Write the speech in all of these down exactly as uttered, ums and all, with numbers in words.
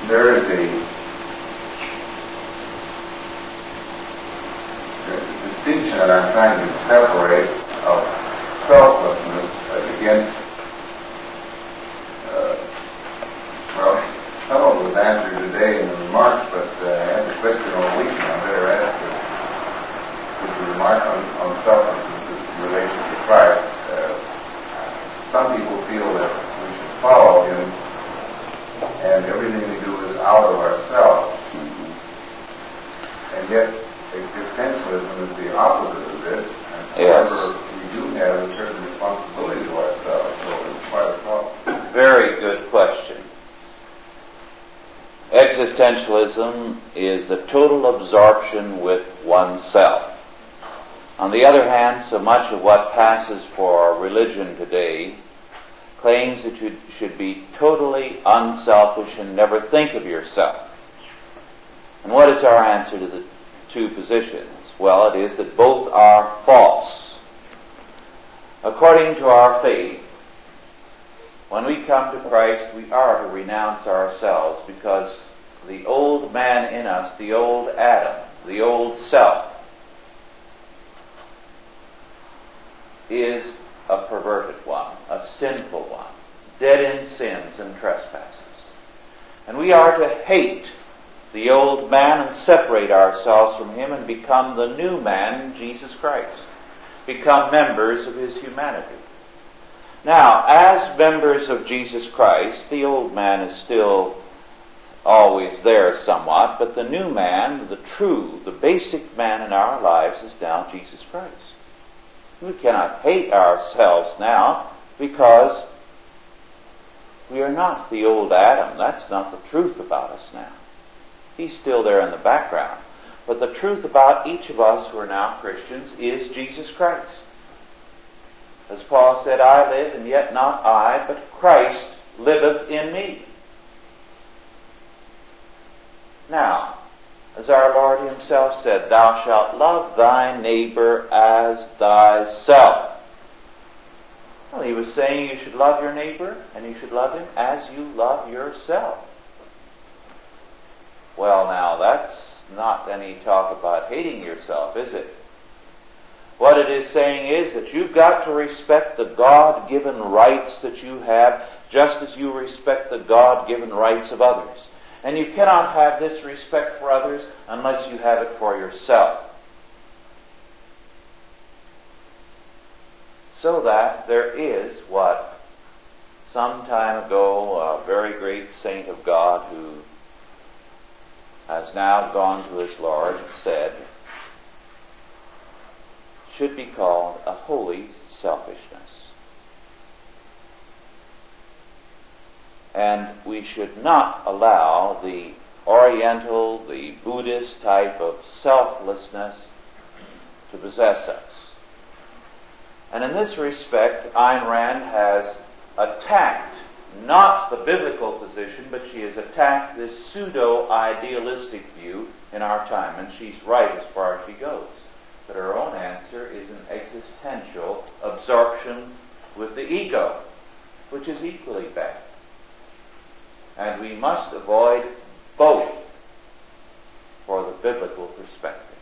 there is a, there's a distinction that I'm trying to separate of selflessness against, uh, well, some of it was answered today in the remarks, but uh, I had the question all week, and I better ask it. With the remark on, on selflessness in relation to Christ. Uh, some people feel that we should follow Him, and everything we do is out of ourselves. Mm-hmm. And yet, existentialism is the opposite of this. And yes. However, we do have a certain responsibility to ourselves, so it's quite a problem. Very good question. Existentialism is the total absorption with oneself. On the other hand, so much of what passes for religion today claims that you should be totally unselfish and never think of yourself. And what is our answer to the two positions? Well, it is that both are false. According to our faith, when we come to Christ, we are to renounce ourselves, because the old man in us, the old Adam, the old self, is a perverted one, a sinful one, dead in sins and trespasses. And we are to hate the old man and separate ourselves from him and become the new man, Jesus Christ. Become members of his humanity. Now, as members of Jesus Christ, the old man is still always there somewhat, but the new man, the true, the basic man in our lives is now Jesus Christ. We cannot hate ourselves now because we are not the old Adam. That's not the truth about us now. He's still there in the background. But the truth about each of us who are now Christians is Jesus Christ. As Paul said, I live, and yet not I, but Christ liveth in me. Now, as our Lord himself said, thou shalt love thy neighbor as thyself. Well, he was saying you should love your neighbor, and you should love him as you love yourself. Well, now, that's not any talk about hating yourself, is it? What it is saying is that you've got to respect the God-given rights that you have, just as you respect the God-given rights of others. And you cannot have this respect for others unless you have it for yourself. So that there is what some time ago a very great saint of God who has now gone to his Lord said should be called a holy selfishness. And we should not allow the Oriental, the Buddhist type of selflessness to possess us. And in this respect, Ayn Rand has attacked not the biblical position, but she has attacked this pseudo-idealistic view in our time. And she's right as far as she goes. But her own answer is an existential absorption with the ego, which is equally bad. And we must avoid both for the biblical perspective.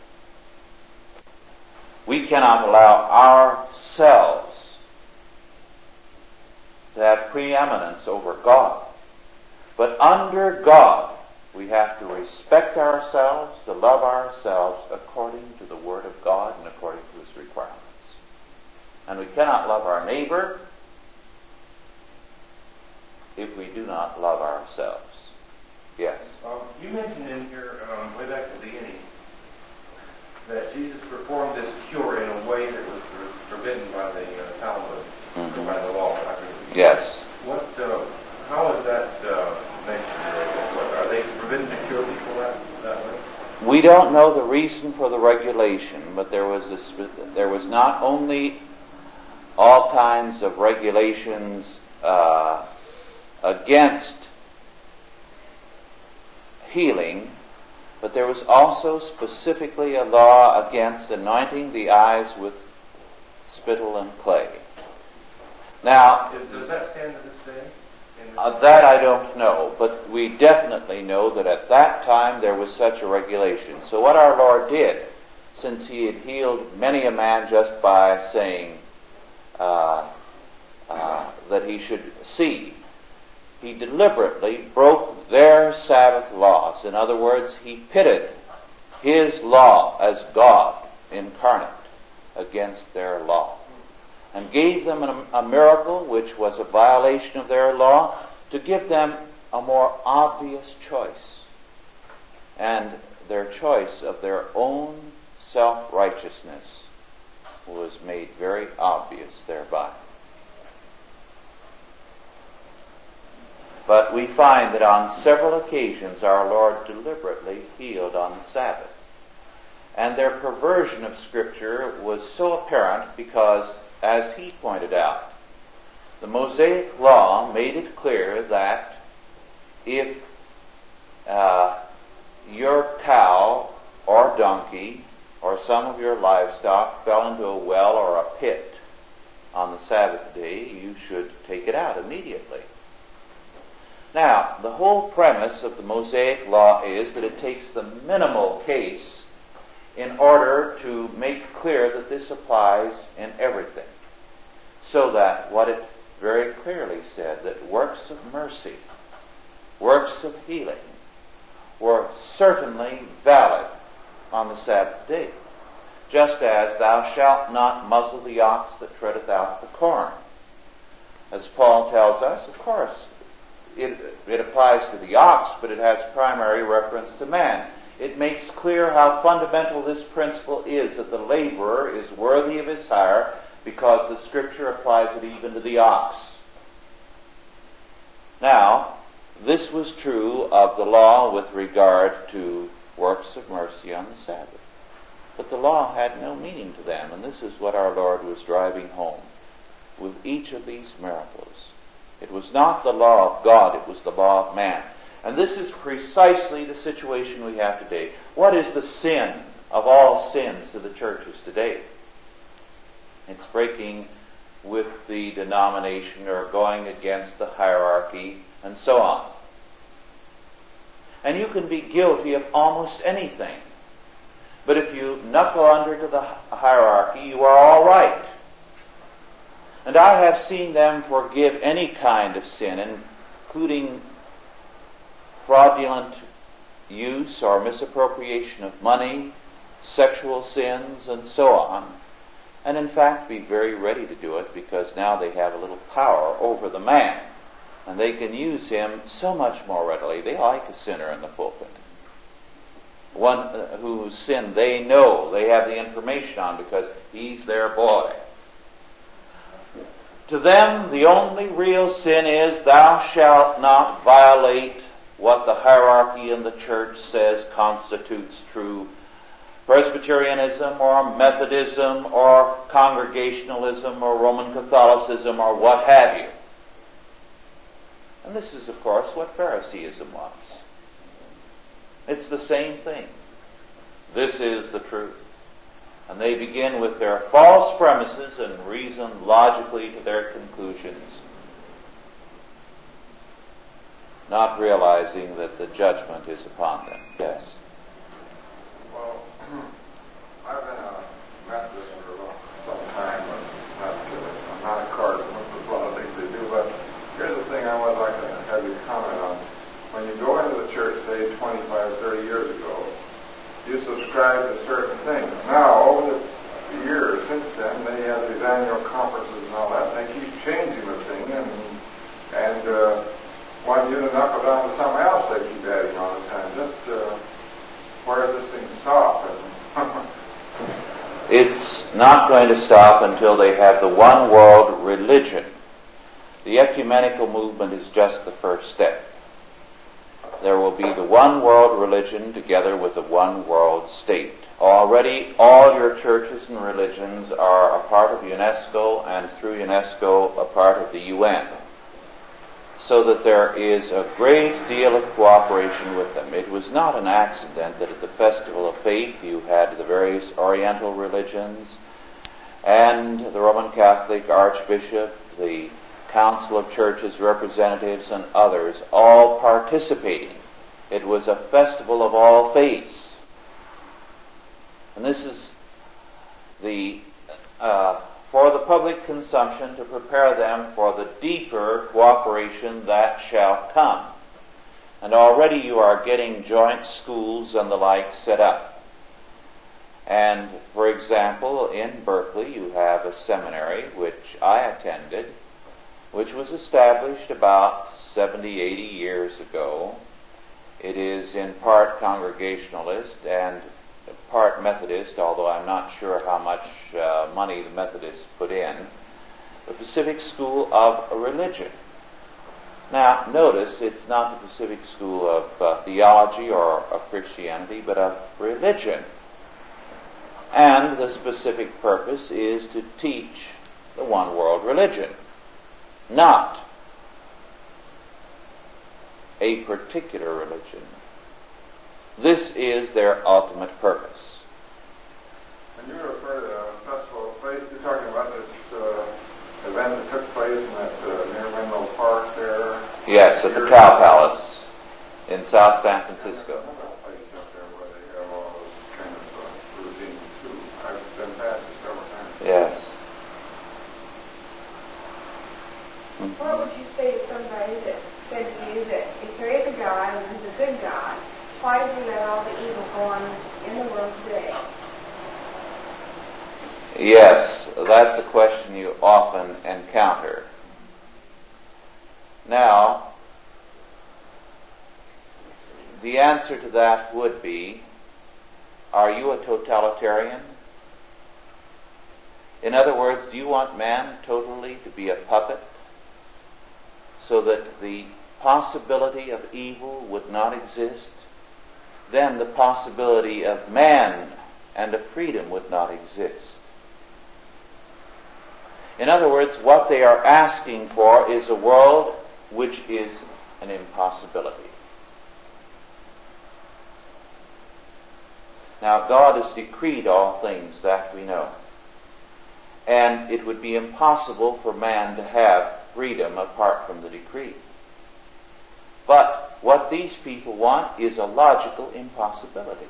We cannot allow ourselves to have preeminence over God. But under God, we have to respect ourselves, to love ourselves according to the Word of God and according to His requirements. And we cannot love our neighbor if we do not love ourselves. Yes? Um, you mentioned in here, um, way back at the beginning, that Jesus performed this cure in a way that was forbidden by the uh, Talmud, mm-hmm. or by the law. Yes. What? Uh, how is that uh, mentioned? What, are they forbidden to cure people that, that way? We don't know the reason for the regulation, but there was this, there was not only all kinds of regulations uh, against healing, but there was also specifically a law against anointing the eyes with spittle and clay. Now, Is, does that stand to this day in the Uh, that I don't know, but we definitely know that at that time there was such a regulation. So what our Lord did, since he had healed many a man just by saying uh, uh, that he should see, he deliberately broke their Sabbath laws. In other words, he pitted his law as God incarnate against their law, and gave them a, a miracle which was a violation of their law, to give them a more obvious choice, and their choice of their own self-righteousness was made very obvious thereby. But we find that on several occasions our Lord deliberately healed on the Sabbath. And their perversion of Scripture was so apparent because, as he pointed out, the Mosaic Law made it clear that if uh, your cow or donkey or some of your livestock fell into a well or a pit on the Sabbath day, you should take it out immediately. Now, the whole premise of the Mosaic Law is that it takes the minimal case in order to make clear that this applies in everything. So that what it very clearly said, that works of mercy, works of healing, were certainly valid on the Sabbath day. Just as thou shalt not muzzle the ox that treadeth out the corn. As Paul tells us, of course, it, it applies to the ox, but it has primary reference to man. It makes clear how fundamental this principle is, that the laborer is worthy of his hire, because the Scripture applies it even to the ox. Now, this was true of the law with regard to works of mercy on the Sabbath. But the law had no meaning to them, and this is what our Lord was driving home with each of these miracles. It was not the law of God, it was the law of man. And this is precisely the situation we have today. What is the sin of all sins to the churches today? It's breaking with the denomination or going against the hierarchy and so on. And you can be guilty of almost anything. But if you knuckle under to the hierarchy, you are all right. And I have seen them forgive any kind of sin, including fraudulent use or misappropriation of money, sexual sins, and so on. And in fact be very ready to do it, because now they have a little power over the man. And they can use him so much more readily. They like a sinner in the pulpit. One whose sin they know, they have the information on, because he's their boy. To them, the only real sin is, thou shalt not violate what the hierarchy in the church says constitutes true Presbyterianism or Methodism or Congregationalism or Roman Catholicism or what have you. And this is, of course, what Phariseeism was. It's the same thing. This is the truth. And they begin with their false premises and reason logically to their conclusions, not realizing that the judgment is upon them. Yes? Well, I've been a Methodist for some time, but not, uh, I'm not a cardinal. There's a lot of things they do, but here's the thing I would like to have you comment on. When you go into the church, say twenty-five or thirty years ago, you subscribe to certain things. Now, over the years since then, they have these annual conferences and all that, and they keep changing the thing, and and uh, want you to knuckle down to something else they keep adding all the time. Just uh, where does this thing stop? It's not going to stop until they have the one world religion. The ecumenical movement is just the first step. There will be the one world religion together with the one world state. Already all your churches and religions are a part of UNESCO, and through UNESCO a part of the U N. So that there is a great deal of cooperation with them. It was not an accident that at the Festival of Faith you had the various Oriental religions and the Roman Catholic Archbishop, the Council of Churches representatives, and others, all participating. It was a festival of all faiths. And this is the uh, for the public consumption, to prepare them for the deeper cooperation that shall come. And already you are getting joint schools and the like set up. And, for example, in Berkeley you have a seminary which I attended, which was established about seventy, eighty years ago. It is in part Congregationalist and part Methodist, although I'm not sure how much uh, money the Methodists put in. The Pacific School of Religion. Now, notice it's not the Pacific School of uh, Theology or of Christianity, but of religion. And the specific purpose is to teach the one world religion, not a particular religion. This is their ultimate purpose. When you refer to the Festival of Faith, you're talking about this uh, event that took place in that uh, near Menlo Park there? Yes, at the Cow Palace in South San Francisco. Another place up there where they have all those kind of uh, routines too. I've been past it several times. Yes. What would you say to somebody that said to you that if there is a God and he's a good God, why does he let all the evil go on in the world today? Yes, that's a question you often encounter. Now, the answer to that would be, are you a totalitarian? In other words, do you want man totally to be a puppet so that the possibility of evil would not exist? Then the possibility of man and of freedom would not exist. In other words, what they are asking for is a world which is an impossibility. Now, God has decreed all things, that we know. And it would be impossible for man to have freedom apart from the decree. But what these people want is a logical impossibility.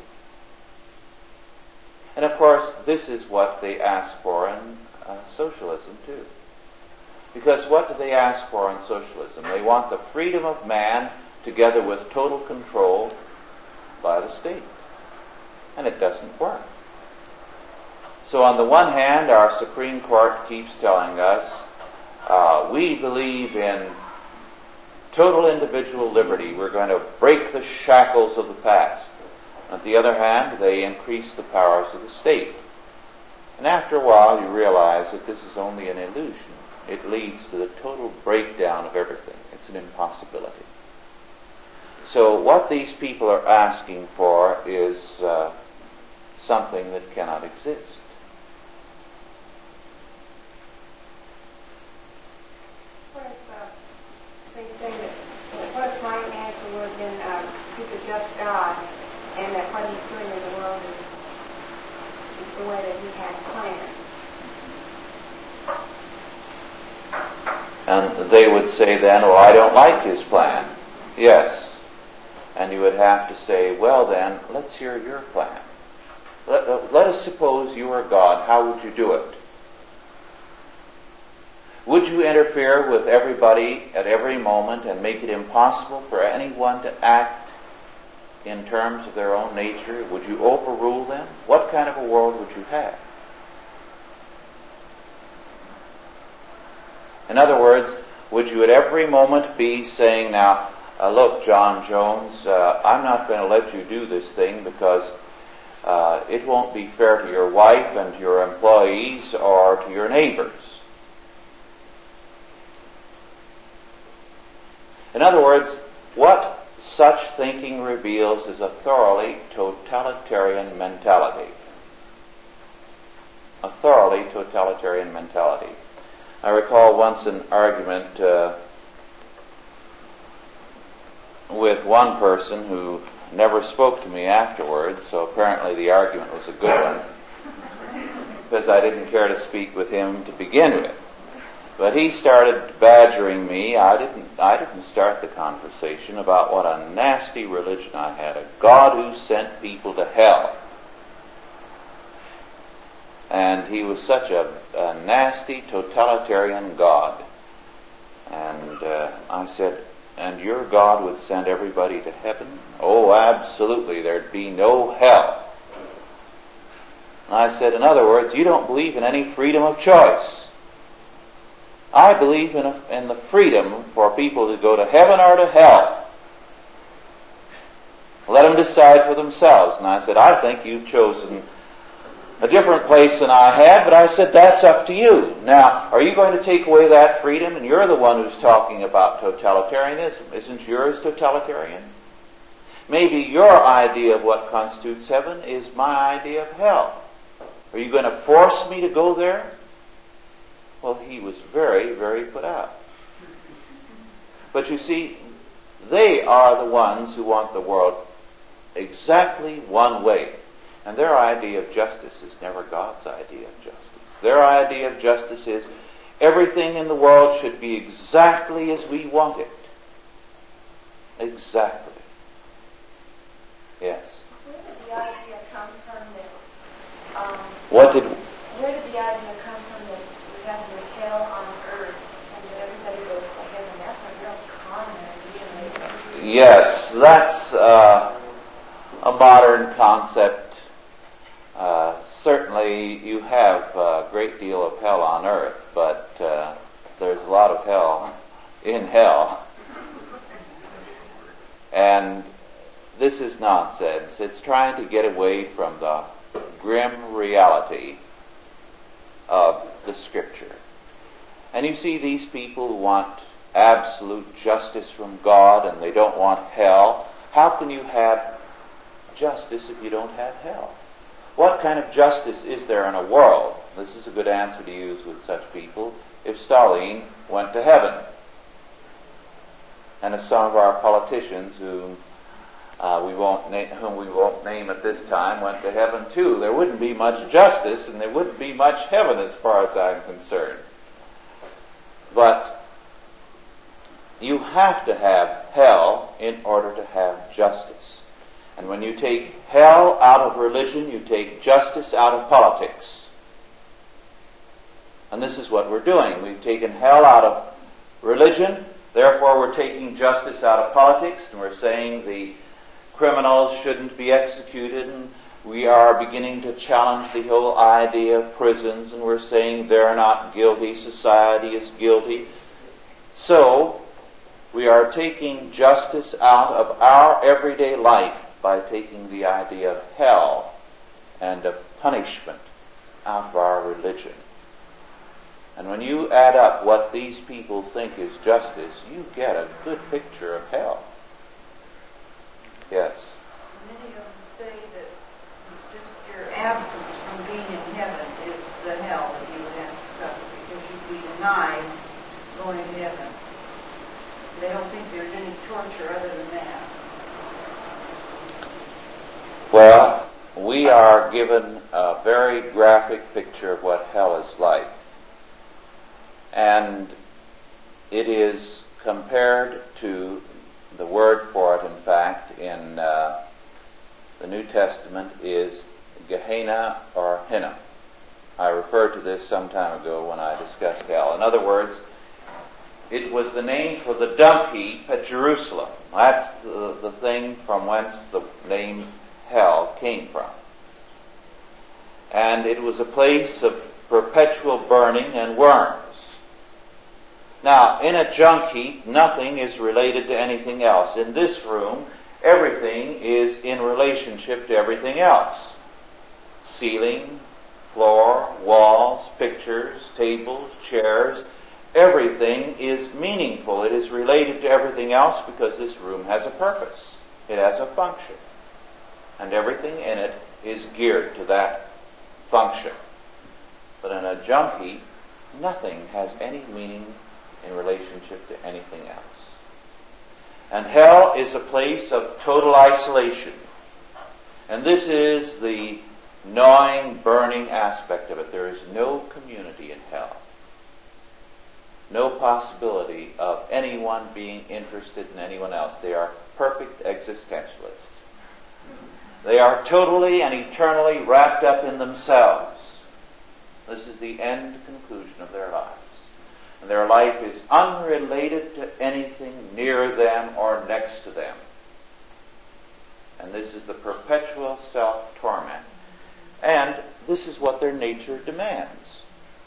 And of course, this is what they ask for in uh, socialism too. Because what do they ask for in socialism? They want the freedom of man together with total control by the state. And it doesn't work. So on the one hand, our Supreme Court keeps telling us, uh, we believe in total individual liberty. We're going to break the shackles of the past. On the other hand, they increase the powers of the state. And after a while, you realize that this is only an illusion. It leads to the total breakdown of everything. It's an impossibility. So what these people are asking for is uh, something that cannot exist. What if uh, they say that, what if my answer would have been, um, he's a just God, and that what he's doing in the world is, is the way that he has planned? And they would say then, oh, I don't like his plan. Yes. And you would have to say, well then, let's hear your plan. Let, uh, let us suppose you are God. How would you do it? Would you interfere with everybody at every moment and make it impossible for anyone to act in terms of their own nature? Would you overrule them? What kind of a world would you have? In other words, would you at every moment be saying, now, uh, look, John Jones, uh, I'm not going to let you do this thing because uh, it won't be fair to your wife and to your employees or to your neighbors. In other words, what such thinking reveals is a thoroughly totalitarian mentality. A thoroughly totalitarian mentality. I recall once an argument uh, with one person who never spoke to me afterwards, so apparently the argument was a good one, because I didn't care to speak with him to begin with. But he started badgering me. I didn't, I didn't start the conversation about what a nasty religion I had. A God who sent people to hell. And he was such a, a nasty, totalitarian God. And uh, I said, and your God would send everybody to heaven? Oh, absolutely. There'd be no hell. And I said, in other words, you don't believe in any freedom of choice. I believe in, a, in the freedom for people to go to heaven or to hell. Let them decide for themselves. And I said, I think you've chosen a different place than I had, but I said, that's up to you. Now, are you going to take away that freedom? And you're the one who's talking about totalitarianism. Isn't yours totalitarian? Maybe your idea of what constitutes heaven is my idea of hell. Are you going to force me to go there? Well, he was very, very put out. But you see, they are the ones who want the world exactly one way. And their idea of justice is never God's idea of justice. Their idea of justice is everything in the world should be exactly as we want it. Exactly. Yes. Where did the idea come from that, um, What did... where did the idea come from that we have the hell on earth and that everybody goes to heaven? That's a real common idea. Yes, that's uh, a modern concept. Uh, certainly you have a great deal of hell on earth, but uh, there's a lot of hell in hell. And this is nonsense. It's trying to get away from the grim reality of the Scripture. And you see these people who want absolute justice from God and they don't want hell. How can you have justice if you don't have hell? What kind of justice is there in a world? This is a good answer to use with such people. If Stalin went to heaven, and if some of our politicians whom uh, we won't na- whom we won't name at this time went to heaven too, there wouldn't be much justice and there wouldn't be much heaven as far as I'm concerned. But you have to have hell in order to have justice. And when you take hell out of religion, you take justice out of politics. And this is what we're doing. We've taken hell out of religion, therefore we're taking justice out of politics, and we're saying the criminals shouldn't be executed, and we are beginning to challenge the whole idea of prisons, and we're saying they're not guilty, society is guilty. So, we are taking justice out of our everyday life by taking the idea of hell and of punishment out of our religion. And when you add up what these people think is justice, you get a good picture of hell. Yes? Many of them say that it's just your absence from being in heaven is the hell that you would have to suffer because you'd be denied going to heaven. They don't think there's any torture other than that. Well, we are given a very graphic picture of what hell is like. And it is compared to, the word for it in fact in uh, the New Testament is Gehenna or Hinnom. I referred to this some time ago when I discussed hell. In other words, it was the name for the dung heap at Jerusalem. That's the, the thing from whence the name hell came from. And it was a place of perpetual burning and worms. Now, in a junk heap, nothing is related to anything else. In this room, everything is in relationship to everything else. Ceiling, floor, walls, pictures, tables, chairs, everything is meaningful. It is related to everything else because this room has a purpose. It has a function. And everything in it is geared to that function. But in a junk heap, nothing has any meaning in relationship to anything else. And hell is a place of total isolation. And this is the gnawing, burning aspect of it. There is no community in hell. no possibility of anyone being interested in anyone else. They are perfect existentialists. They are totally and eternally wrapped up in themselves. This is the end conclusion of their lives. And their life is unrelated to anything near them or next to them. And this is the perpetual self-torment. And this is what their nature demands.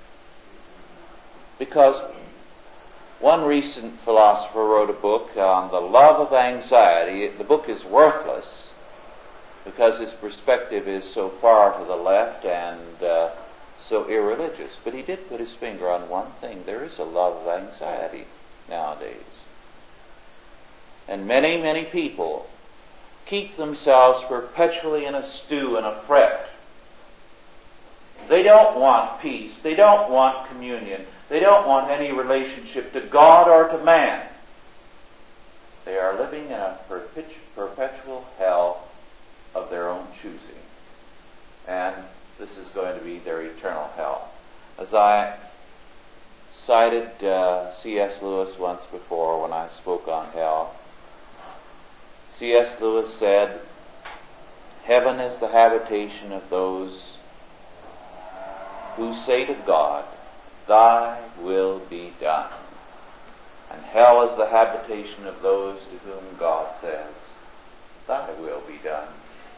Because one recent philosopher wrote a book on the love of anxiety. The book is worthless because his perspective is so far to the left and uh, so irreligious. But he did put his finger on one thing. There is a love of anxiety nowadays. And many, many people keep themselves perpetually in a stew and a fret. They don't want peace. They don't want communion. They don't want any relationship to God or to man. They are living in a perpetu- perpetual hell of their own choosing. And this is going to be their eternal hell. As I cited uh, C S Lewis once before when I spoke on hell, C S Lewis said, "Heaven is the habitation of those who say to God, 'Thy will be done.' And hell is the habitation of those to whom God says, 'Thy will be done.'"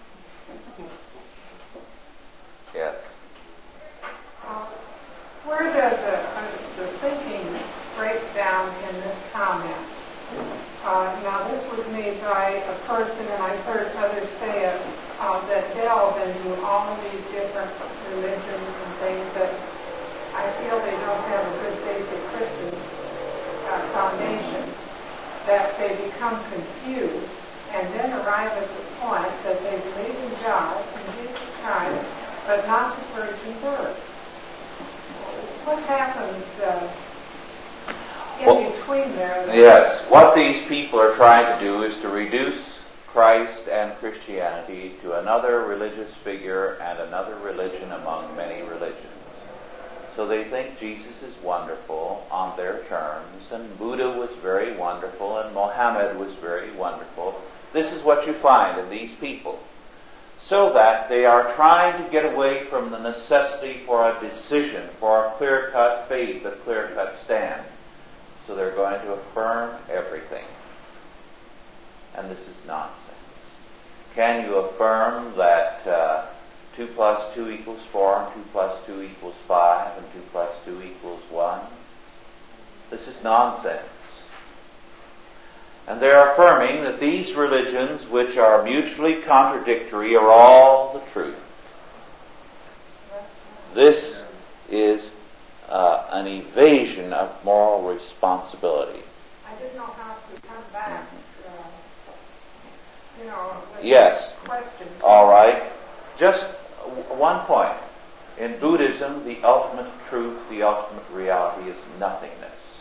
Yes. Uh, where does the, uh, the thinking break down in this comment? Uh, now, this was made by a person, and I've heard others say it, uh, that delve into all of these different religions and things that I feel they don't have a good basic Christian uh, foundation, that they become confused and then arrive at the point that they believe in God and Jesus Christ, but not the virgin birth. What happens uh, in well, between there? Yes, what these people are trying to do is to reduce Christ and Christianity to another religious figure and another religion among many religions. So they think Jesus is wonderful on their terms, and Buddha was very wonderful, and Mohammed was very wonderful. This is what you find in these people. So that they are trying to get away from the necessity for a decision, for a clear-cut faith, a clear-cut stand. So they're going to affirm everything. And this is nonsense. Can you affirm that uh, two plus two equals four, and two plus two equals five, and two plus two equals one? This is nonsense. And they're affirming that these religions, which are mutually contradictory, are all the truth. This is uh, an evasion of moral responsibility. I didn't know how to come back. Uh, you know, with yes. questions. All right. Just w- one point. In Buddhism, the ultimate truth, the ultimate reality is nothingness.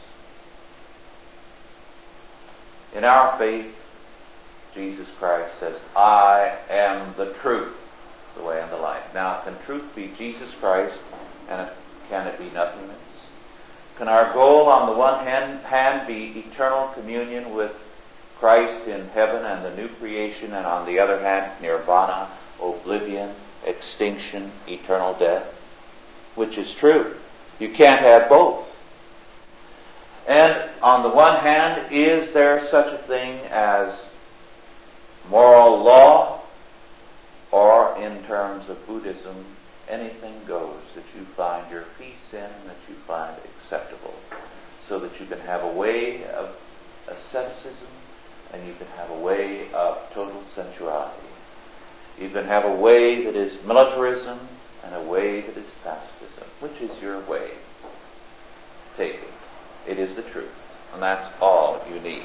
In our faith, Jesus Christ says, "I am the truth, the way and the life." Now, can truth be Jesus Christ, and can it be nothingness? Can our goal on the one hand, hand be eternal communion with Christ in heaven and the new creation, and on the other hand, nirvana, oblivion, extinction, eternal death? Which is true. You can't have both. And on the one hand, is there such a thing as moral law? Or in terms of Buddhism, anything goes that you find your peace in and that you find acceptable, so that you can have a way of asceticism and you can have a way of total sensuality. You can have a way that is militarism and a way that is pacifism. Which is your way? Take it. It is the truth. And that's all you need.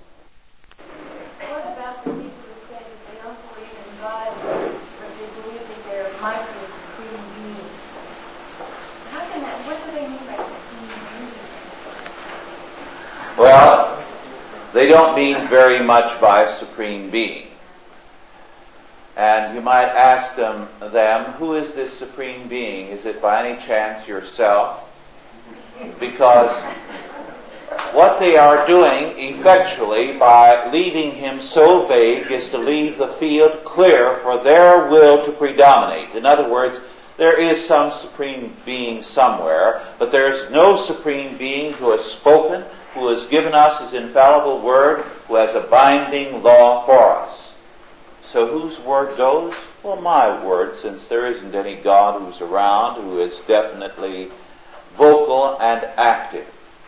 What about the people who say that they don't believe in God, but they believe that there might be a supreme being? How can that, what do they mean by supreme being? Well, they don't mean very much by supreme being. And you might ask them, them, who is this supreme being? Is it by any chance yourself? Because what they are doing effectually by leaving him so vague is to leave the field clear for their will to predominate. In other words, there is some supreme being somewhere, but there is no supreme being who has spoken, who has given us his infallible word, who has a binding law for us. So whose word goes? Well, my word, since there isn't any God who's around who is definitely vocal and active.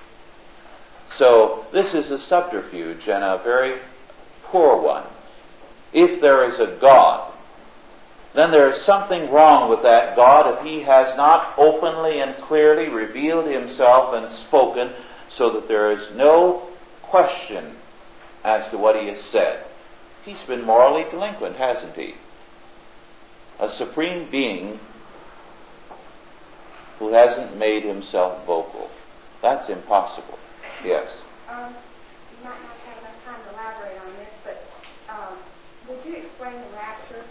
So this is a subterfuge, and a very poor one. If there is a God, then there is something wrong with that God if he has not openly and clearly revealed himself and spoken so that there is no question as to what he has said. He's been morally delinquent, hasn't he? A supreme being who hasn't made himself vocal. That's impossible. Yes? Um, you might not have enough time to elaborate on this, but um, would you explain the rapture?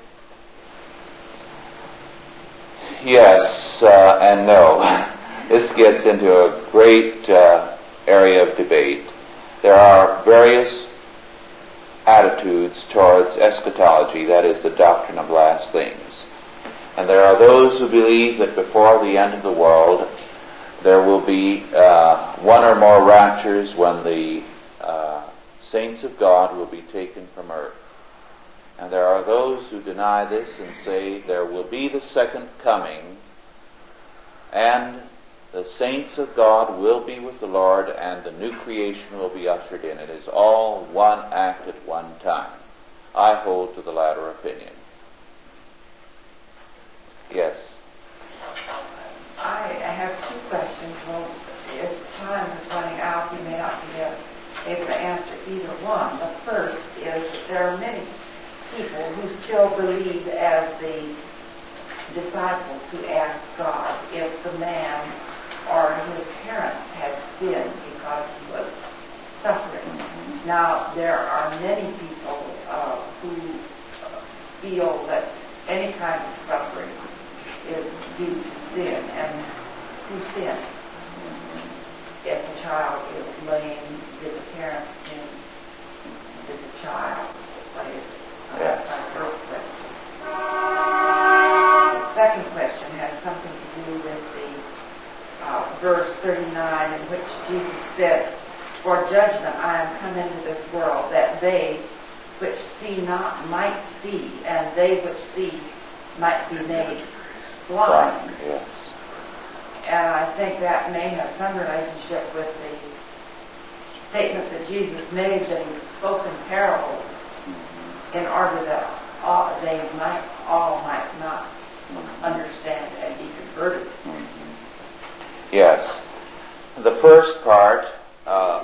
Yes uh, and no. This gets into a great uh, area of debate. There are various attitudes towards eschatology, that is, the doctrine of last things. And there are those who believe that before the end of the world there will be uh, one or more raptures when the uh, saints of God will be taken from earth. And there are those who deny this and say there will be the second coming and the saints of God will be with the Lord and the new creation will be ushered in. It is all one act at one time. I hold to the latter opinion. Yes? I have two questions. Well, if time is running out, you may not be able to answer either one. The first is that there are many people who still believe, as the disciples who asked God if the man or his parents had sinned because he was suffering. Mm-hmm. Now, there are many people uh, who feel that any kind of suffering is due to sin, and who sinned? Mm-hmm. If a child is lame, did the parents sin? Did the child? What is it? That's my first question. The second question has something to do with the uh, verse thirty-nine, in which Jesus said, "For judgment I am come into this world, that they which see not might see, and they which see might be made blind." Yes. And I think that may have some relationship with the statement that Jesus made, that he spoke in parables in order that all, they might all might not understand and be converted. Mm-hmm. Yes. The first part, um,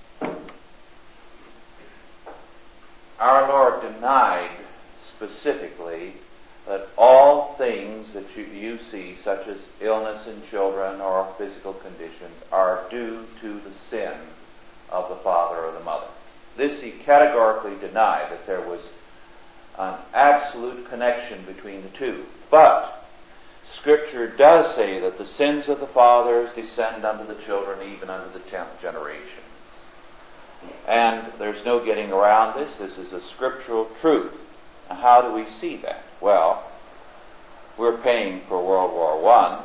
our Lord denied specifically that all things that you, you see, such as illness in children or physical conditions, are due to the sin of the father or the mother. This he categorically denied, that there was an absolute connection between the two. But Scripture does say that the sins of the fathers descend unto the children, even unto the tenth generation. And there's no getting around this. This is a scriptural truth. Now, how do we see that? Well, we're paying for World War One,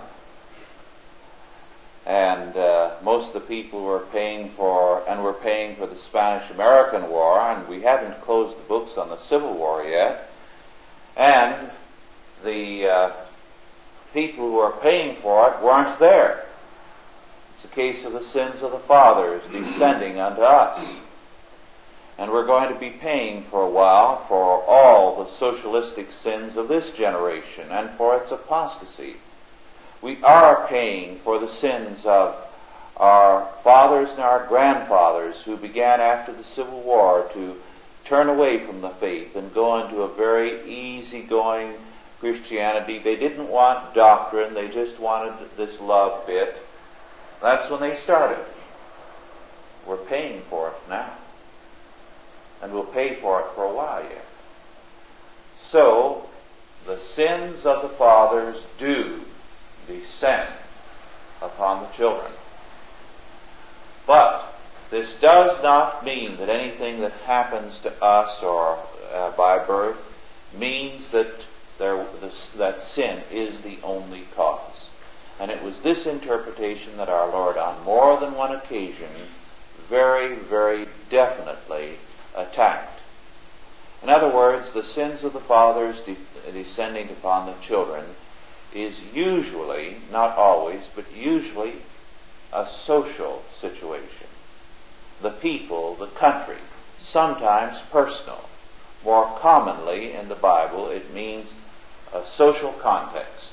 and uh, most of the people were paying for, and we're paying for the Spanish-American War, and we haven't closed the books on the Civil War yet. And the uh, people who are paying for it weren't there. It's a case of the sins of the fathers descending unto us. And we're going to be paying for a while for all the socialistic sins of this generation and for its apostasy. We are paying for the sins of our fathers and our grandfathers who began after the Civil War to turn away from the faith and go into a very easygoing Christianity. They didn't want doctrine, they just wanted this love bit. That's when they started. We're paying for it now. And we'll pay for it for a while yet. So, the sins of the fathers do descend upon the children. But This does not mean that anything that happens to us or uh, by birth means that there, this, that sin is the only cause. And it was this interpretation that our Lord on more than one occasion very, very definitely attacked. In other words, the sins of the fathers de- descending upon the children is usually, not always, but usually a social situation. The people, the country, sometimes personal. More commonly in the Bible, it means a social context.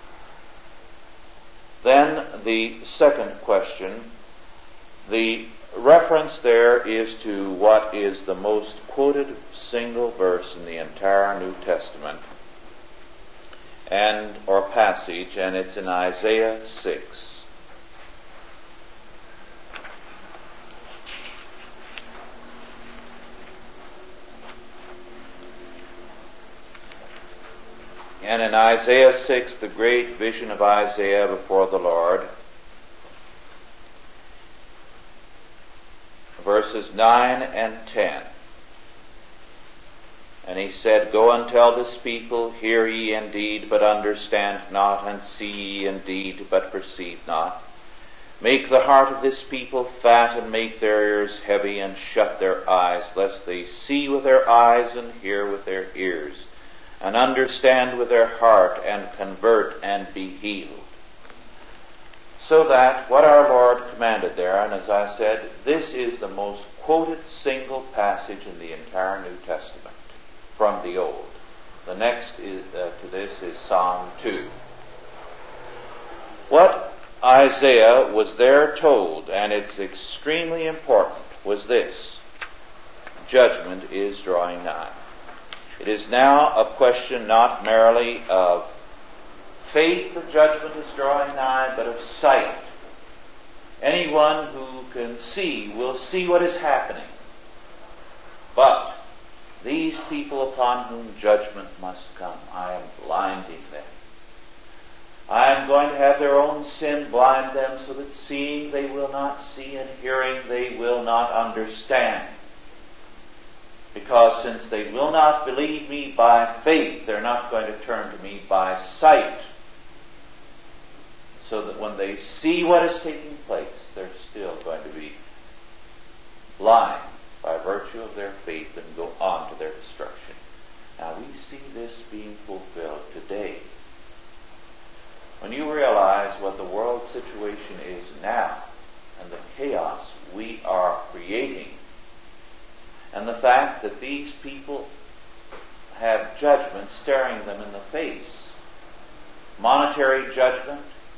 Then the second question, the reference there is to what is the most quoted single verse in the entire New Testament and or passage, and it's in Isaiah six. And in Isaiah six, the great vision of Isaiah before the Lord, verses nine and ten. And he said, Go and tell this people, hear ye indeed, but understand not, and see ye indeed, but perceive not. Make the heart of this people fat, and make their ears heavy, and shut their eyes, lest they see with their eyes, and hear with their ears, and understand with their heart, and convert, and be healed. So that what our Lord commanded there, and as I said, this is the most quoted single passage in the entire New Testament from the Old. The next is, uh, to this is Psalm two. What Isaiah was there told, and it's extremely important, was this: judgment is drawing nigh. It is now a question not merely of faith that judgment is drawing nigh, but of sight. Anyone who can see will see what is happening. But these people upon whom judgment must come, I am blinding them. I am going to have their own sin blind them, so that seeing they will not see, and hearing they will not understand. Because since they will not believe me by faith, they're not going to turn to me by sight. So that when they see what is taking place, they're still going to be blind by virtue of their faith and go on to their destruction. Now we see this being fulfilled today. When you realize what the world situation is now, and the chaos we are creating, and the fact that these people have judgment staring them in the face, monetary judgment,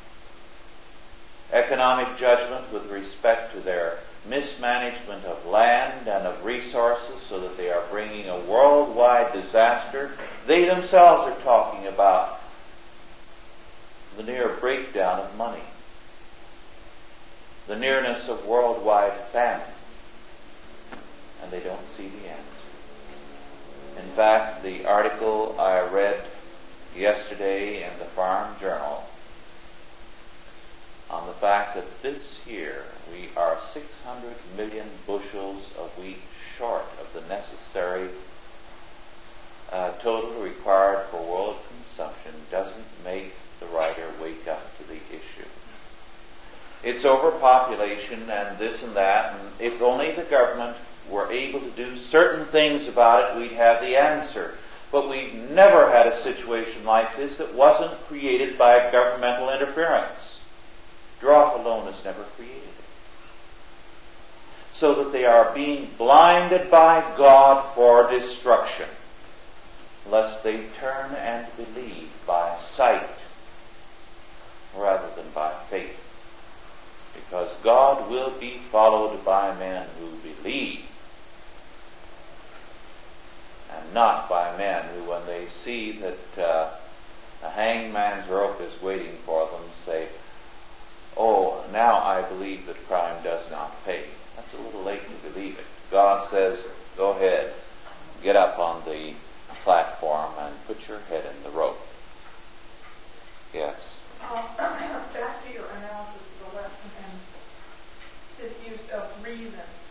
economic judgment with respect to their mismanagement of land and of resources, so that they are bringing a worldwide disaster. They themselves are talking about the near breakdown of money, the nearness of worldwide famine, and they don't see the answer. In fact, the article I read yesterday in the Farm Journal on the fact that this year we are six hundred million bushels of wheat short of the necessary uh, total required for world consumption doesn't make the writer wake up to the issue. It's overpopulation and this and that, and if only the government were able to do certain things about it, we'd have the answer. But we've never had a situation like this that wasn't created by governmental interference. Drought alone has never created it. So that they are being blinded by God for destruction, lest they turn and believe by sight rather than by faith. Because God will be followed by men who believe, and not by men who, when they see that uh, a hangman's rope is waiting for them, say, oh, now I believe that crime does not pay. That's a little late to believe it. God says, go ahead, get up on the platform and put your head in the rope. Yes? Uh, back to your analysis of the lesson and this use of reason.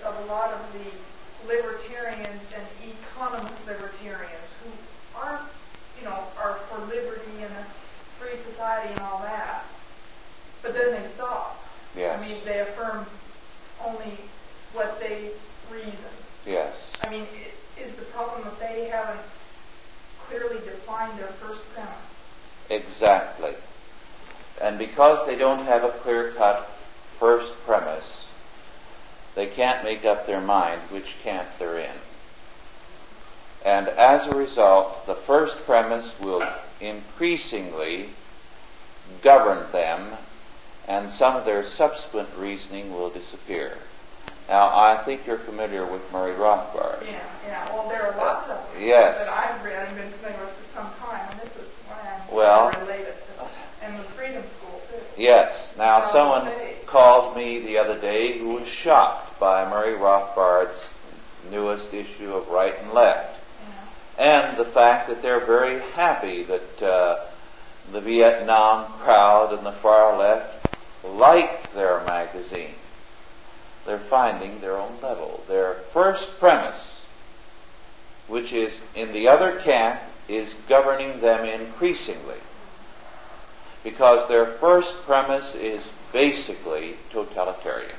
of a lot of the libertarians and economist libertarians who aren't, you know, are for liberty and a free society and all that. But then they stop. Yes. I mean, they affirm only what they reason. Yes. I mean, i- is the problem that they haven't clearly defined their first premise? Exactly. And because they don't have a clear-cut first premise, they can't make up their mind which camp they're in. And as a result, the first premise will increasingly govern them, and some of their subsequent reasoning will disappear. Now, I think you're familiar with Murray Rothbard. Yeah, yeah. Well, there are lots of them yes. that I've read and been familiar with for some time, and this is why I'm Well, related to. And the Freedom School, too. Yes. Now, From someone the day. called me the other day who was shocked by Murray Rothbard's newest issue of Right and Left, Yeah. and the fact that they're very happy that uh, the Vietnam crowd and the far left like their magazine. They're finding their own level. Their first premise, which is in the other camp, is governing them increasingly. Because their first premise is basically totalitarian.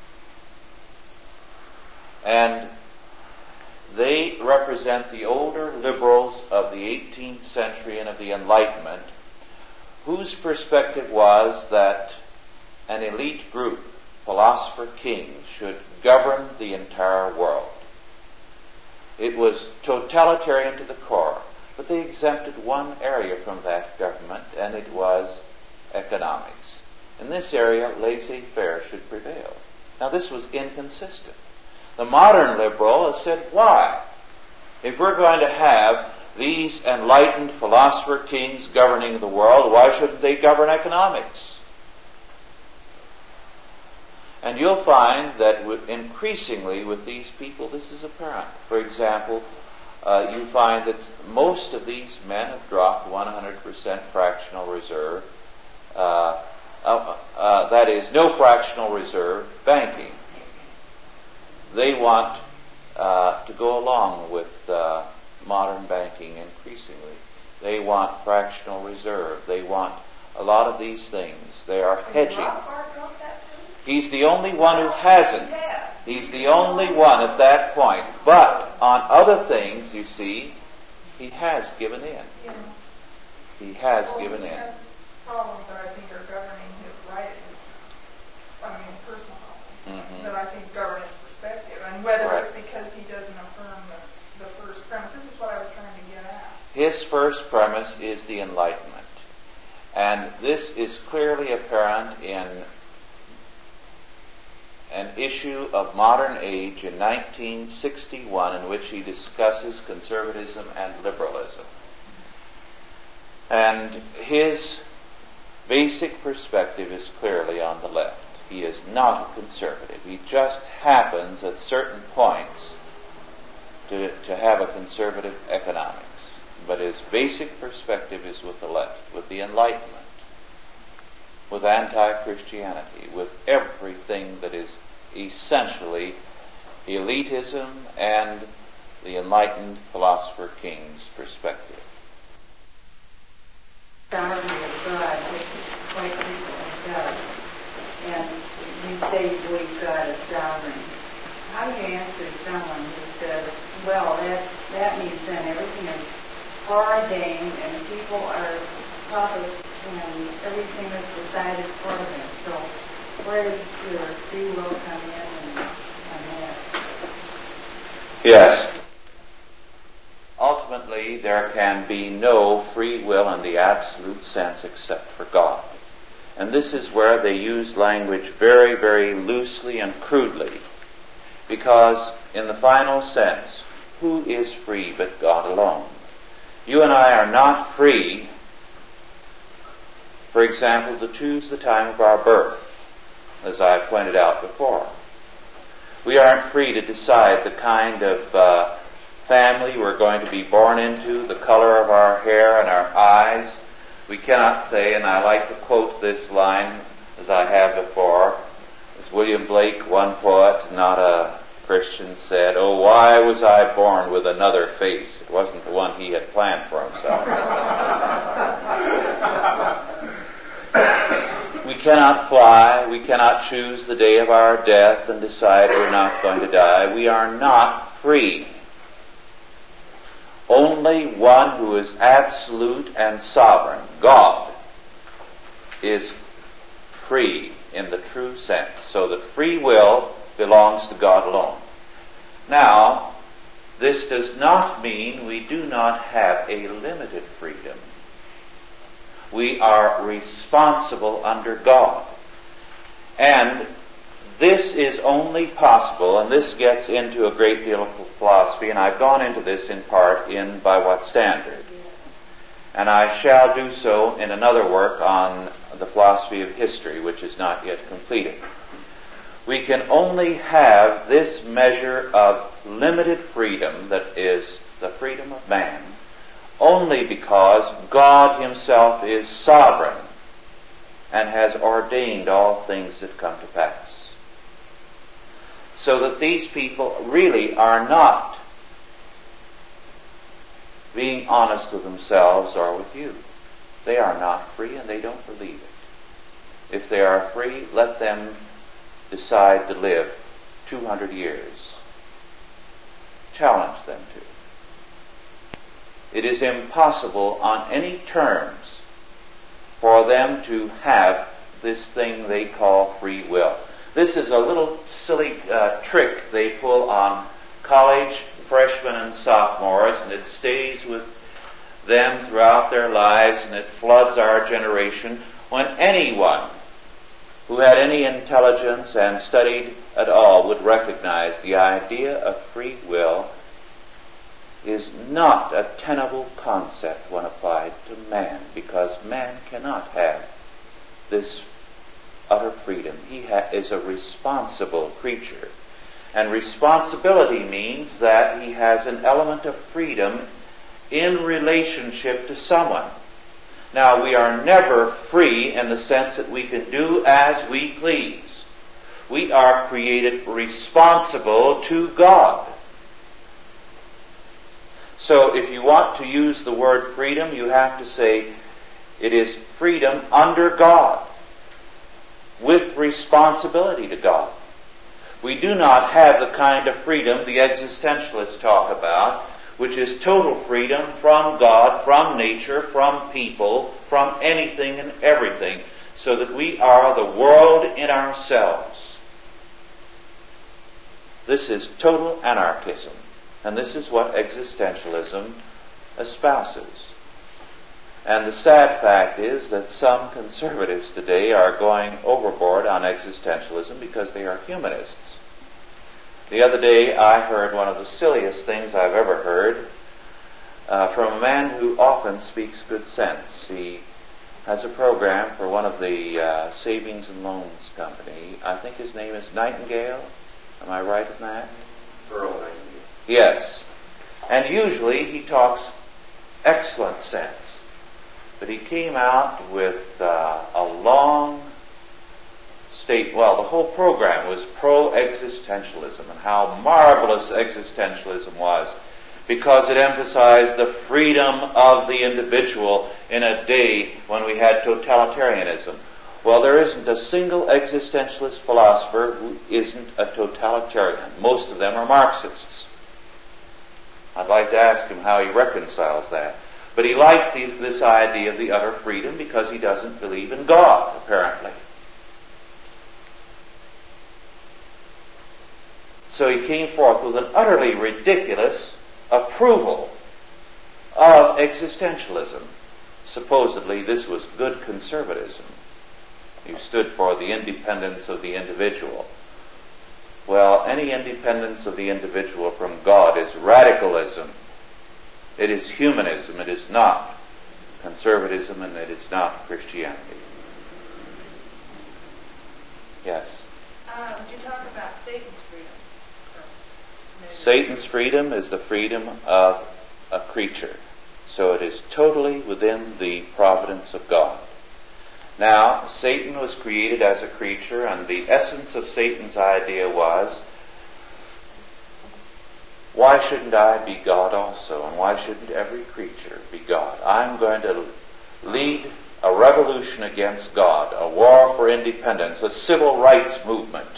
And they represent the older liberals of the eighteenth century and of the Enlightenment, whose perspective was that an elite group, philosopher kings, should govern the entire world. It was totalitarian to the core, but they exempted one area from that government, and it was economics. In this area, laissez-faire should prevail. Now, this was inconsistent. The modern liberal has said, why? If we're going to have these enlightened philosopher kings governing the world, why shouldn't they govern economics? And you'll find that with, increasingly with these people, this is apparent. For example, uh, you find that most of these men have dropped one hundred percent fractional reserve. Uh, uh, uh, that is, no fractional reserve banking. They want uh, to go along with uh, modern banking increasingly. They want fractional reserve. They want a lot of these things. They are hedging. He's the only one who hasn't. He's the only one at that point. But on other things, you see, he has given in. Yeah. He has well, given he in. has problems that I think are governing his right, I mean, personal problems, Mm-hmm. that I think govern his perspective. And whether Right. it's because he doesn't affirm the, the first premise. This is what I was trying to get at. His first premise is the Enlightenment. And this is clearly apparent in an issue of Modern Age in nineteen sixty-one in which he discusses conservatism and liberalism. And his basic perspective is clearly on the left. He is not a conservative. He just happens at certain points to, to have a conservative economics. But his basic perspective is with the left, with the Enlightenment, with anti-Christianity, with everything that is essentially elitism and the enlightened philosopher king's perspective. Sovereignty of God, which is quite frequently does. And you say you believe God is sovereign. How do you answer someone who says, well, that, that means then everything is foreordained and people are puppets and everything is decided for them. So where does your free will come in and, and that? Yes. Ultimately, there can be no free will in the absolute sense except for God. And this is where they use language very, very loosely and crudely. Because in the final sense, who is free but God alone? You and I are not free, for example, to choose the time of our birth, as I pointed out before. We aren't free to decide the kind of uh, family we're going to be born into, the color of our hair and our eyes. We cannot say, and I like to quote this line as I have before, as William Blake, one poet, not a Christian said, "Oh, why was I born with another face?" It wasn't the one he had planned for himself. We cannot fly. We cannot choose the day of our death and decide we're not going to die. We are not free. Only one who is absolute and sovereign, God, is free in the true sense. So that free will belongs to God alone. Now, this does not mean we do not have a limited freedom. We are responsible under God. And this is only possible, and this gets into a great deal of philosophy, and I've gone into this in part in By What Standard. And I shall do so in another work on the philosophy of history, which is not yet completed. We can only have this measure of limited freedom, that is the freedom of man, only because God himself is sovereign and has ordained all things that come to pass. So that these people really are not being honest with themselves or with you. They are not free, and they don't believe it. If they are free, let them decide to live two hundred years. Challenge them to. It is impossible on any terms for them to have this thing they call free will. This is a little silly uh, trick they pull on college freshmen and sophomores, and it stays with them throughout their lives, and it floods our generation. When anyone who had any intelligence and studied at all would recognize the idea of free will is not a tenable concept when applied to man, because man cannot have this utter freedom. He ha- is a responsible creature. And responsibility means that he has an element of freedom in relationship to someone. Now, we are never free in the sense that we can do as we please. We are created responsible to God. So if you want to use the word freedom, you have to say it is freedom under God, with responsibility to God. We do not have the kind of freedom the existentialists talk about, which is total freedom from God, from nature, from people, from anything and everything, so that we are the world in ourselves. This is total anarchism, and this is what existentialism espouses. And the sad fact is that some conservatives today are going overboard on existentialism because they are humanists. The other day I heard one of the silliest things I've ever heard uh, from a man who often speaks good sense. He has a program for one of the uh, savings and loans company. I think his name is Nightingale. Am I right in that? Earl Nightingale. Yes. And usually he talks excellent sense. But he came out with uh, a long state, well, the whole program was pro-existentialism and how marvelous existentialism was because it emphasized the freedom of the individual in a day when we had totalitarianism. Well, there isn't a single existentialist philosopher who isn't a totalitarian. Most of them are Marxists. I'd like to ask him how he reconciles that. But he liked these, this idea of the utter freedom because he doesn't believe in God, apparently. So he came forth with an utterly ridiculous approval of existentialism. Supposedly this was good conservatism. He stood for the independence of the individual. Well, any independence of the individual from God is radicalism. It is humanism. It is not conservatism, and it is not Christianity. Yes? Uh, would you talk about Satan's freedom? Satan's freedom is the freedom of a creature. So it is totally within the providence of God. Now, Satan was created as a creature, and the essence of Satan's idea was why shouldn't I be God also? And why shouldn't every creature be God? I'm going to lead a revolution against God, a war for independence, a civil rights movement.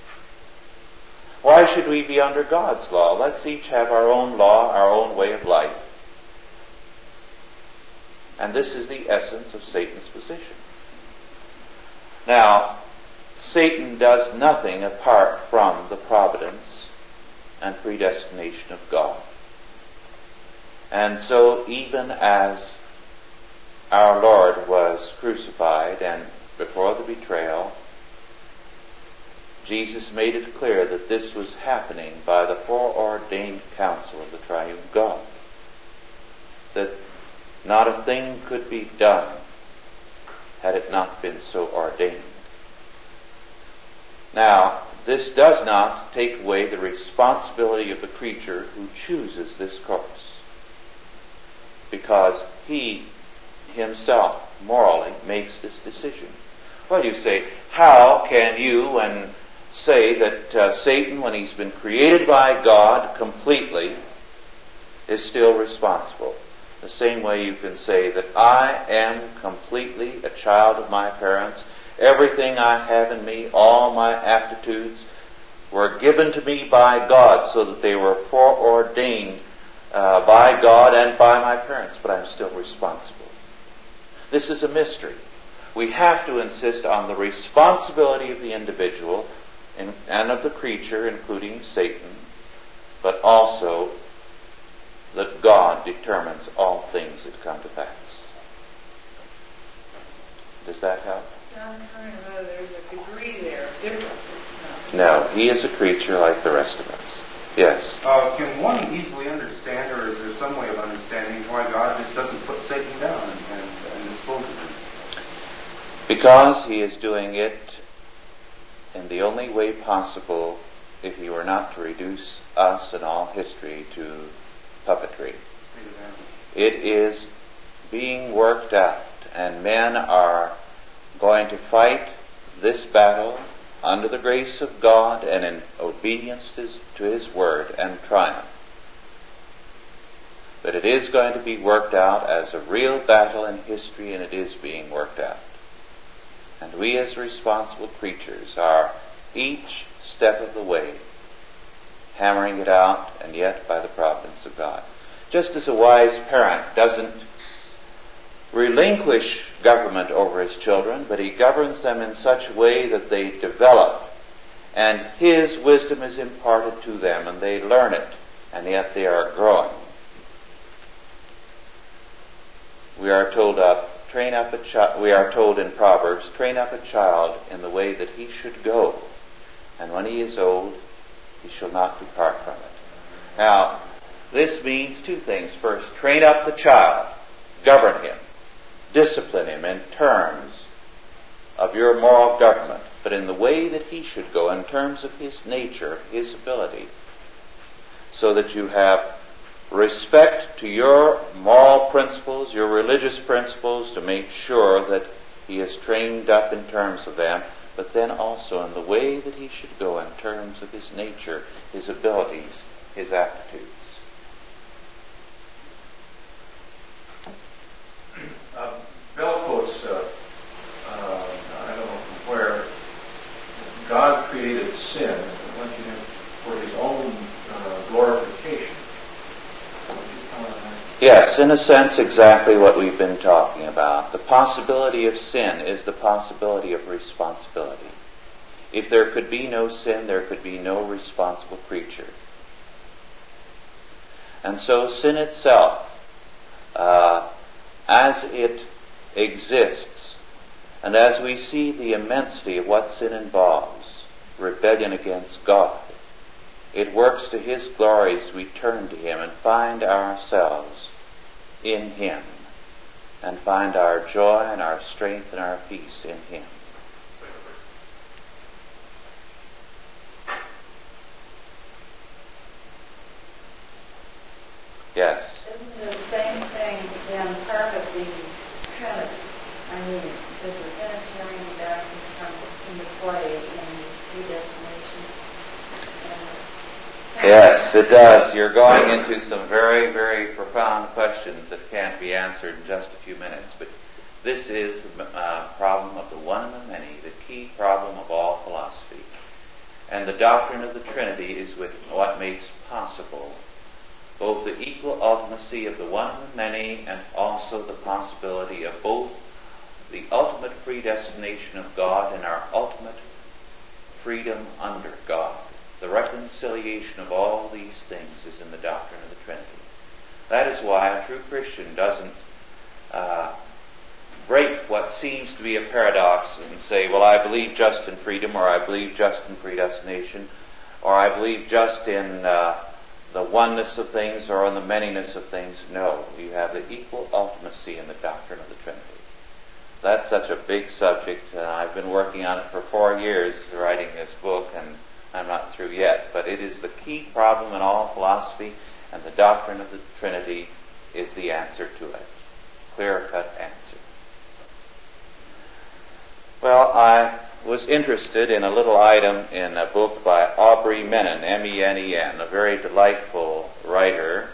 Why should we be under God's law? Let's each have our own law, our own way of life. And this is the essence of Satan's position. Now, Satan does nothing apart from the providence and predestination of God. And so even as our Lord was crucified and before the betrayal, Jesus made it clear that this was happening by the foreordained counsel of the triune God. That not a thing could be done had it not been so ordained. Now, this does not take away the responsibility of the creature who chooses this course, because he himself morally makes this decision. Well, you say, how can you and say that uh, Satan, when he's been created by God completely, is still responsible? The same way you can say that I am completely a child of my parents. Everything I have in me, all my aptitudes, were given to me by God so that they were foreordained uh, by God and by my parents, but I'm still responsible. This is a mystery. We have to insist on the responsibility of the individual in, and of the creature, including Satan, but also that God determines all things that come to pass. Does that help? I'm trying to know there's a degree there, difference. No, he is a creature like the rest of us. Yes? Uh, can one easily understand, or is there some way of understanding why God just doesn't put Satan down and, and, and dispose of him? Because he is doing it in the only way possible if he were not to reduce us and all history to puppetry. It is being worked out, and men are going to fight this battle under the grace of God and in obedience to his, to his word and triumph. But it is going to be worked out as a real battle in history, and it is being worked out. And we as responsible creatures are each step of the way hammering it out, and yet by the providence of God. Just as a wise parent doesn't relinquish government over his children, but he governs them in such a way that they develop, and his wisdom is imparted to them, and they learn it, and yet they are growing. We are told up, train up a child. We are told in Proverbs, train up a child in the way that he should go, and when he is old, he shall not depart from it. Now, this means two things. First, train up the child, govern him, discipline him in terms of your moral government, but in the way that he should go, in terms of his nature, his ability, so that you have respect to your moral principles, your religious principles, to make sure that he is trained up in terms of them, but then also in the way that he should go in terms of his nature, his abilities, his aptitudes. Uh, Bill quotes, uh, uh, I don't know from where, God created sin for his own uh, glorification. Yes, in a sense, exactly what we've been talking about. The possibility of sin is the possibility of responsibility. If there could be no sin, there could be no responsible creature. And so sin itself, uh, as it exists, and as we see the immensity of what sin involves, rebellion against God, it works to his glory as we turn to him and find ourselves in him, and find our joy and our strength and our peace in him. Yes? Isn't the same thing then part of the Trinity? I mean, does the Trinitarian doctrine come into play in predestination? And Yes, it does. You're going into some very, very profound questions that can't be answered in just a few minutes. But this is the uh, problem of the one and the many, the key problem of all philosophy. And the doctrine of the Trinity is with what makes possible both the equal ultimacy of the one and the many, and also the possibility of both the ultimate predestination of God and our ultimate freedom under God. The reconciliation of all these things is in the doctrine of the Trinity. That is why a true Christian doesn't uh, break what seems to be a paradox and say, well, I believe just in freedom, or I believe just in predestination, or I believe just in uh, the oneness of things or in the manyness of things. No, you have the equal ultimacy in the doctrine of the Trinity. That's such a big subject, and I've been working on it for four years, writing this book, and I'm not through yet. But it is the key problem in all philosophy, and the doctrine of the Trinity is the answer to it. Clear-cut answer. Well, I was interested in a little item in a book by Aubrey Menon, M E N E N, a very delightful writer,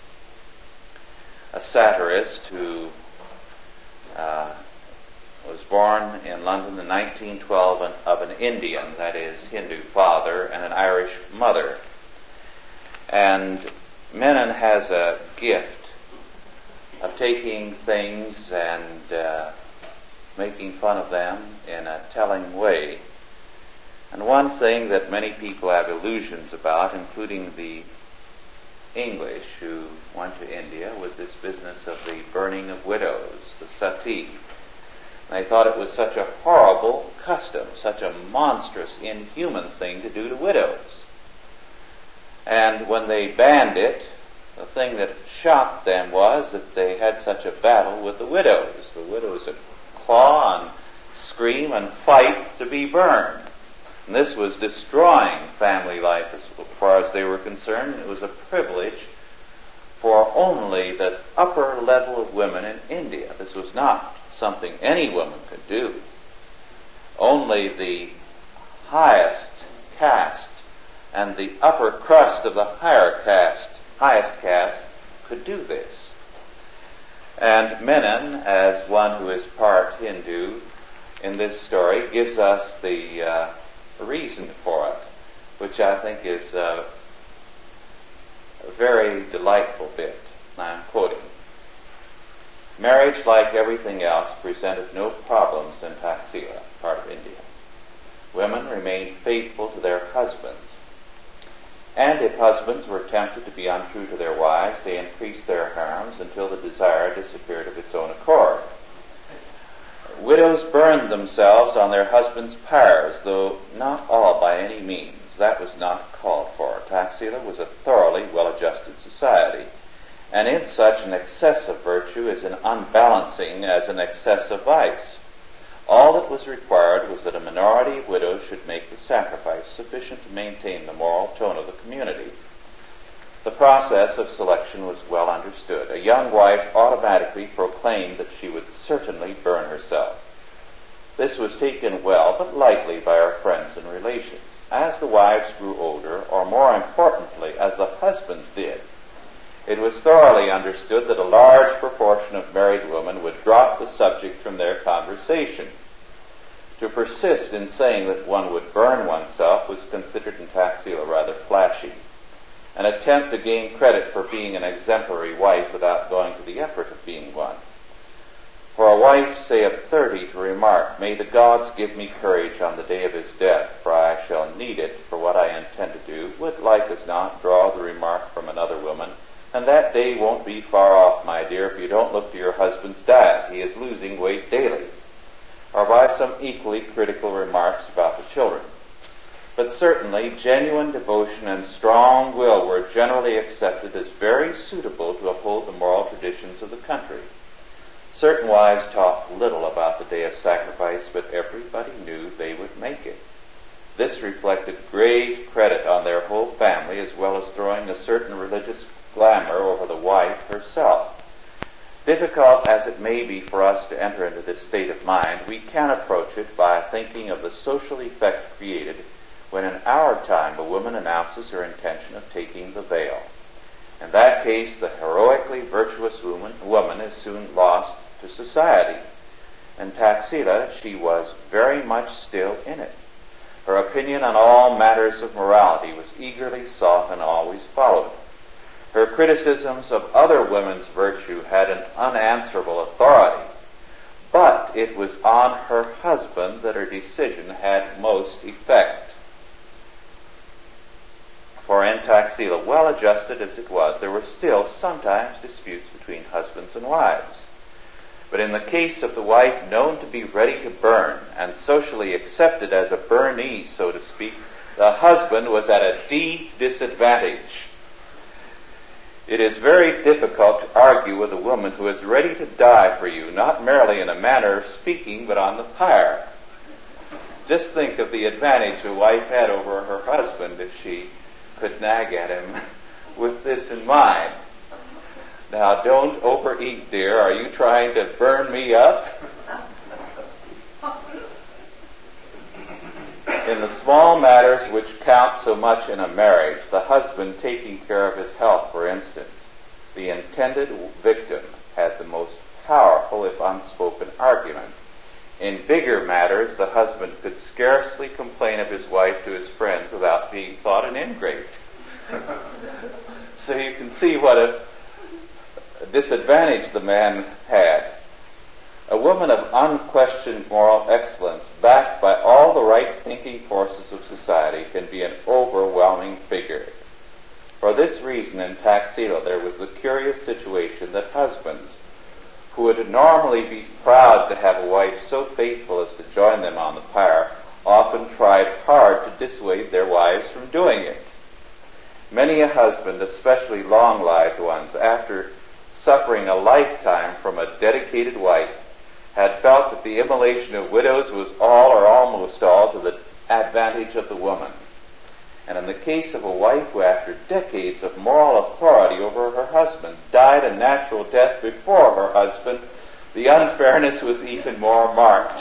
a satirist who uh, was born in London in nineteen twelve of an Indian, that is, Hindu father, and an Irish mother. And Menon has a gift of taking things and uh, making fun of them in a telling way. And one thing that many people have illusions about, including the English who went to India, was this business of the burning of widows, the sati. They thought it was such a horrible custom, such a monstrous, inhuman thing to do to widows. And when they banned it, the thing that shocked them was that they had such a battle with the widows. The widows would claw and scream and fight to be burned. And this was destroying family life as far as they were concerned. It was a privilege for only the upper level of women in India. This was not something any woman could do. Only the highest caste and the upper crust of the higher caste, highest caste, could do this. And Menon, as one who is part Hindu, in this story gives us the uh, reason for it, which I think is uh, a very delightful bit. I'm quoting. Marriage, like everything else, presented no problems in Taxila, part of India. Women remained faithful to their husbands. And if husbands were tempted to be untrue to their wives, they increased their harems until the desire disappeared of its own accord. Widows burned themselves on their husbands' pyres, though not all by any means. That was not called for. Taxila was a thoroughly well-adjusted society. And in such an excess of virtue is an unbalancing as an excess of vice. All that was required was that a minority of widows should make the sacrifice sufficient to maintain the moral tone of the community. The process of selection was well understood. A young wife automatically proclaimed that she would certainly burn herself. This was taken well but lightly by our friends and relations. As the wives grew older, or more importantly, as the husbands did, it was thoroughly understood that a large proportion of married women would drop the subject from their conversation. To persist in saying that one would burn oneself was considered in Taxila rather flashy, an attempt to gain credit for being an exemplary wife without going to the effort of being one. For a wife, say of thirty, to remark, "May the gods give me courage on the day of his death, for I shall need it for what I intend to do," would, like as not, draw the remark from another woman, "And that day won't be far off, my dear, if you don't look to your husband's diet. He is losing weight daily." Or by some equally critical remarks about the children. But certainly genuine devotion and strong will were generally accepted as very suitable to uphold the moral traditions of the country. Certain wives talked little about the day of sacrifice, but everybody knew they would make it. This reflected great credit on their whole family, as well as throwing a certain religious glamour over the wife herself. Difficult as it may be for us to enter into this state of mind, we can approach it by thinking of the social effect created when in our time a woman announces her intention of taking the veil. In that case, the heroically virtuous woman, woman is soon lost to society. In Taxila, she was very much still in it. Her opinion on all matters of morality was eagerly sought and always followed. Her criticisms of other women's virtue had an unanswerable authority, but it was on her husband that her decision had most effect. For in Taxila, well adjusted as it was, there were still sometimes disputes between husbands and wives. But in the case of the wife known to be ready to burn and socially accepted as a burnee, so to speak, the husband was at a deep disadvantage. It is very difficult to argue with a woman who is ready to die for you, not merely in a manner of speaking, but on the pyre. Just think of the advantage a wife had over her husband if she could nag at him with this in mind. Now, don't overeat, dear. Are you trying to burn me up? In the small matters which count so much in a marriage, the husband taking care of his health, for instance, the intended victim had the most powerful, if unspoken, argument. In bigger matters, the husband could scarcely complain of his wife to his friends without being thought an ingrate. So you can see what a disadvantage the man had. A woman of unquestioned moral excellence, backed by all the right-thinking forces of society, can be an overwhelming figure. For this reason, in Taxila, there was the curious situation that husbands, who would normally be proud to have a wife so faithful as to join them on the pyre, often tried hard to dissuade their wives from doing it. Many a husband, especially long-lived ones, after suffering a lifetime from a dedicated wife, had felt that the immolation of widows was all or almost all to the advantage of the woman. And in the case of a wife who, after decades of moral authority over her husband, died a natural death before her husband, the unfairness was even more marked.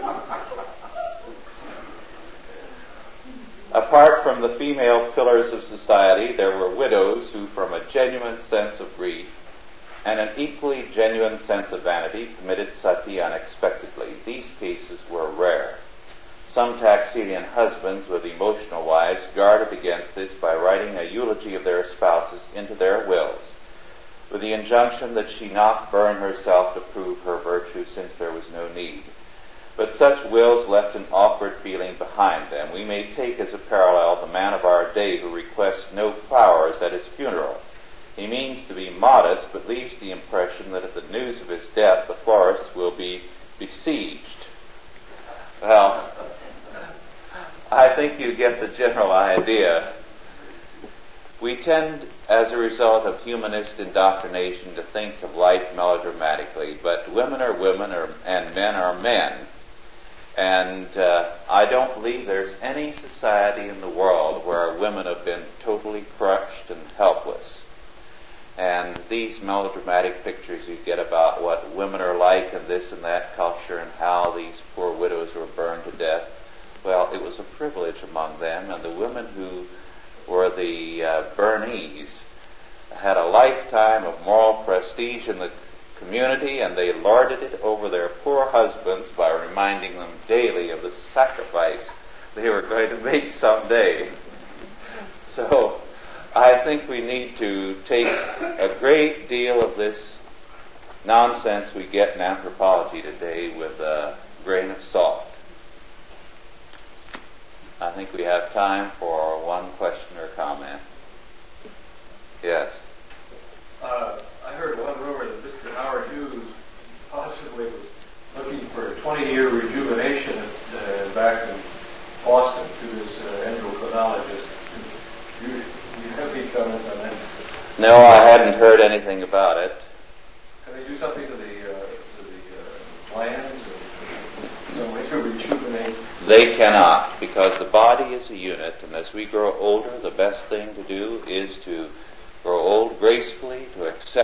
Apart from the female pillars of society, there were widows who, from a genuine sense of grief and an equally genuine sense of vanity, committed sati unexpectedly. These cases were rare. Some Taxilian husbands with emotional wives guarded against this by writing a eulogy of their spouses into their wills, with the injunction that she not burn herself to prove her virtue, since there was no need. But such wills left an awkward feeling behind them. We may take as a parallel the man of our day who requests no flowers at his funeral. He means to be modest, but leaves the impression that at the news of his death the florist will be besieged. Well, I think you get the general idea. We tend, as a result of humanist indoctrination, to think of life melodramatically, but women are women are, and men are men. And uh, I don't believe there's any society in the world where women have been totally crushed and helpless. And these melodramatic pictures you get about what women are like in this and that culture and how these poor widows were burned to death, well, it was a privilege among them, and the women who were the uh, burnees had a lifetime of moral prestige in the community, and they lorded it over their poor husbands by reminding them daily of the sacrifice they were going to make someday. So I think we need to take a great deal of this nonsense we get in anthropology today with a grain of salt. I think we have time for one question or comment. Yes. Uh, I heard one rumor that Mister Howard Hughes possibly was looking for a twenty-year rejuvenation uh, back in Boston to this uh, endocrinologist. Do you, do you have any comments on that? No, I hadn't heard anything about it. Can they do something to the, uh, to the uh, glands or some way to rejuvenate? They cannot, because the body is a unit, and as we grow older, the best thing to do is to grow old gracefully, to accept